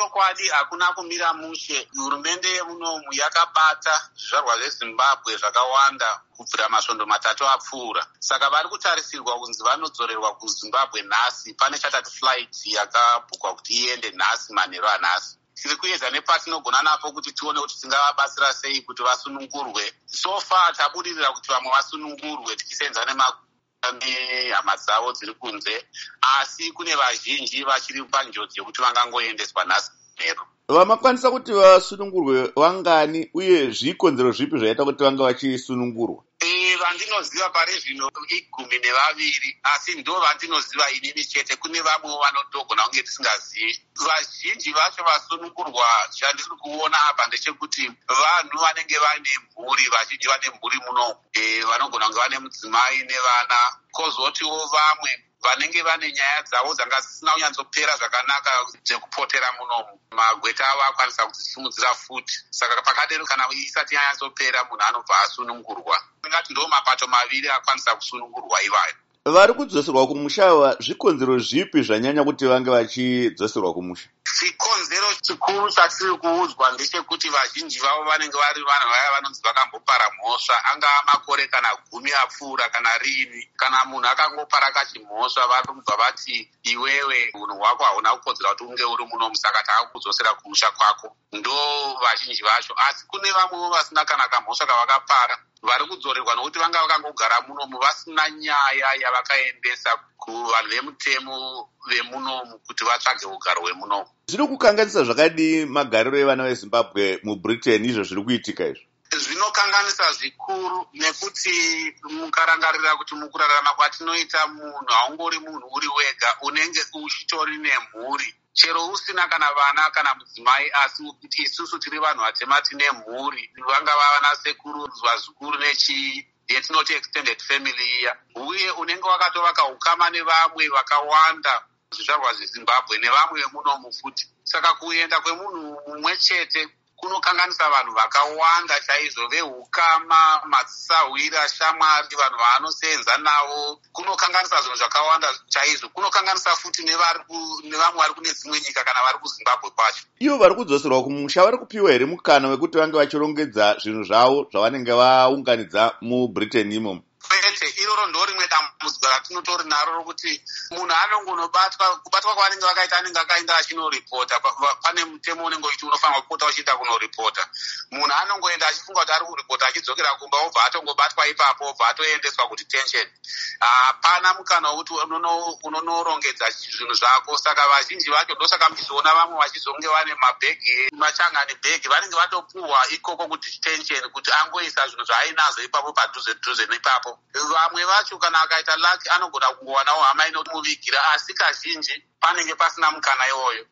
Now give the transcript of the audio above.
Nechokwadi hakuna kumira mushe. Hurumende yemunomu yakabata zvizvarwa zveZimbabwe zvakawanda kubvira masvondo 3 apfuura. Saka vari kutarisirwa kunzi vanodzorerwa kuZimbabwe nhasi. Pane chatati flight yakabhukwa kuti iende nhasi manheru anhasi. Tiri kuedza nepatinogona napo kuti tione kuti tingavabatsira sei kuti vasunungurwe. So far tabudirira kuti vamwe vasunungurwe tichisenza nehama dzavo dziri kunze, asi kune vazhinji vachiri panjodzi yokuti vangangoendeswa nhasi manheru. Vamakwanisa kuti vasunungurwe vangani uye zvikonzero zvipi zvaita kuti vanga vachisunungurwa? Vandinoziva pari zvino 12, asi ndo vandinoziva inini chete. Kune vamwe vanotogona kunge tisingazivi. Vazhinji vacho vasunungurwa chandiri kuona apa ndechekuti vanhu vanenge vane mhuri, vazhinji vane mhuri muno, vanogona kunge vane mudzimai nevana, kozotiwo vamwe vanenge vane nyaya dzavo dzanga dzisina kunyatsopera zvakanaka dzekupotera munomu. Magweta avo akwanisa kudzisimudzira futi. Saka pakadero kana isati yanyatsopera munhu anobva asunungurwa. Ngati ndo mapato maviri akwanisa kusunungurwa ivayo. Vari kudzoserwa kumusha, zvikonzero zvipi zvanyanya kuti vange vachidzoserwa kumusha? Chikonzero chikuru chatiri kuudzwa ndechekuti vazhinji vavo vanenge vari vanhu vaya vanonzi vakambopara mhosva, angaa makore kana 10 apfuura kana rini. Kana munhu akangopara kachimhosva vanobva vati iwewe unhu hwako hauna kukodzera kuti unge uri munomu, saka taakukudzosera kumusha kwako. Ndo vazhinji vacho. Asi kune vamwewo vasina kana kamhosva kavakapara vari kudzorerwa nokuti vanga vakangogara munomu vasina nyaya yavakaendesa kuvanhu vemutemo vemunomu kuti vatsvage ugaro hwemunomu. Zviri kukanganisa zvakadii magariro evana veZimbabwe muBritain izvo zviri kuitika izvo? Zvinokanganisa zvikuru, nekuti mukarangarira kuti mukurarama kwatinoita munhu haungori munhu uri wega, unenge uchitori nemhuri. Chero usina kana vana kana mudzimai, asi kuti isusu tiri vanhu vatema tine mhuri, vangava vana sekuru, vazukuru yetinoti extended family iya. Uye unenge wakatovaka ukama nevamwe vakawanda, zvizvarwa zveZimbabwe nevamwe vemunomu futi. Saka kuenda kwemunhu mumwe chete kunokanganisa vanhu vakawanda chaizvo, veukama, matsisahwira, shamwari, vanhu vaanosenza navo. Kunokanganisa zvinhu zvakawanda chaizvo. Kunokanganisa futi nevamwe vari kune dzimwe nyika kana vari kuZimbabwe kwacho. Ivo vari kudzoserwa kumusha vari kupiwa here mukana wekuti vange vachirongedza zvinhu zvavo zvavanenge vaunganidza muBritain imomo? Kwete, iroro ndo rimwe dambudziko ratinotori naro rokuti munhu anongonobatwa, kubatwa kwavanenge vakaita anenge akaenda achinoripota. Pane mutemo unenge uchiti unofanirwa kupota uchiita kunoripota. Munhu anongoenda achifunga kuti ari kuripota, achidzokera kumba obva atongobatwa ipapo, obva atoendeswa kudetention. Hapana mukana wokuti unonorongedza zvinhu zvako. Saka vazhinji vacho ndosaka muchizoona vamwe vachizonge vane mabhegi, machangani bhegi, vanenge vatopuhwa ikoko kudetention kuti angoisa zvinhu zvaainazo ipapo padhuze neipapo. Vamwe vacho kana akaita laki anogona kungowanawo hama inomuvigira, asi kazhinji panenge pasina mukana iwoyo.